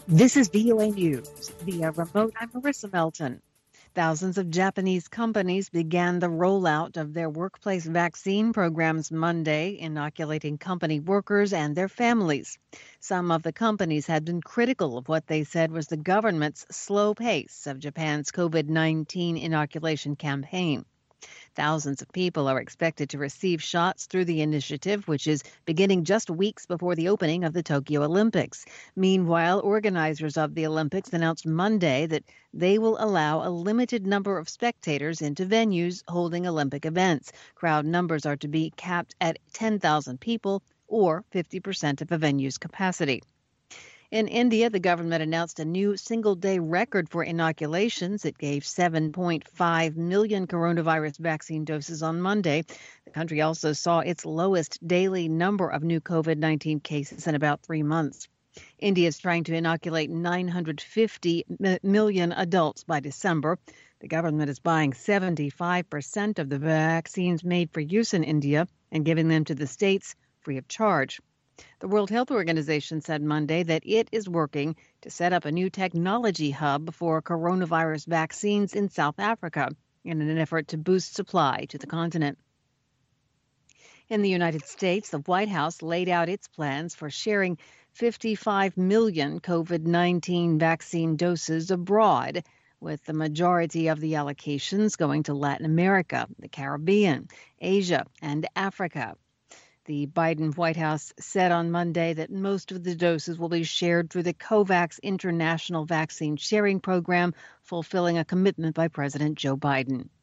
This is VOA News via remote. I'm Marissa Melton. Thousands of Japanese companies began the rollout of their workplace vaccine programs Monday, inoculating company workers and their families. Some of the companies had been critical of what they said was the government's slow pace of Japan's COVID-19 inoculation campaign. Thousands of people are expected to receive shots through the initiative, which is beginning just weeks before the opening of the Tokyo Olympics. Meanwhile, organizers of the Olympics announced Monday that they will allow a limited number of spectators into venues holding Olympic events. Crowd numbers are to be capped at 10,000 people or 50% of a venue's capacity. In India, the government announced a new single-day record for inoculations. It gave 7.5 million coronavirus vaccine doses on Monday. The country also saw its lowest daily number of new COVID-19 cases in about 3 months. India is trying to inoculate 950 million adults by December. The government is buying 75% of the vaccines made for use in India and giving them to the states free of charge. The World Health Organization said Monday that it is working to set up a new technology hub for coronavirus vaccines in South Africa in an effort to boost supply to the continent. In the United States, the White House laid out its plans for sharing 55 million COVID-19 vaccine doses abroad, with the majority of the allocations going to Latin America, the Caribbean, Asia, and Africa. The Biden White House said on Monday that most of the doses will be shared through the COVAX International Vaccine Sharing Program, fulfilling a commitment by President Joe Biden.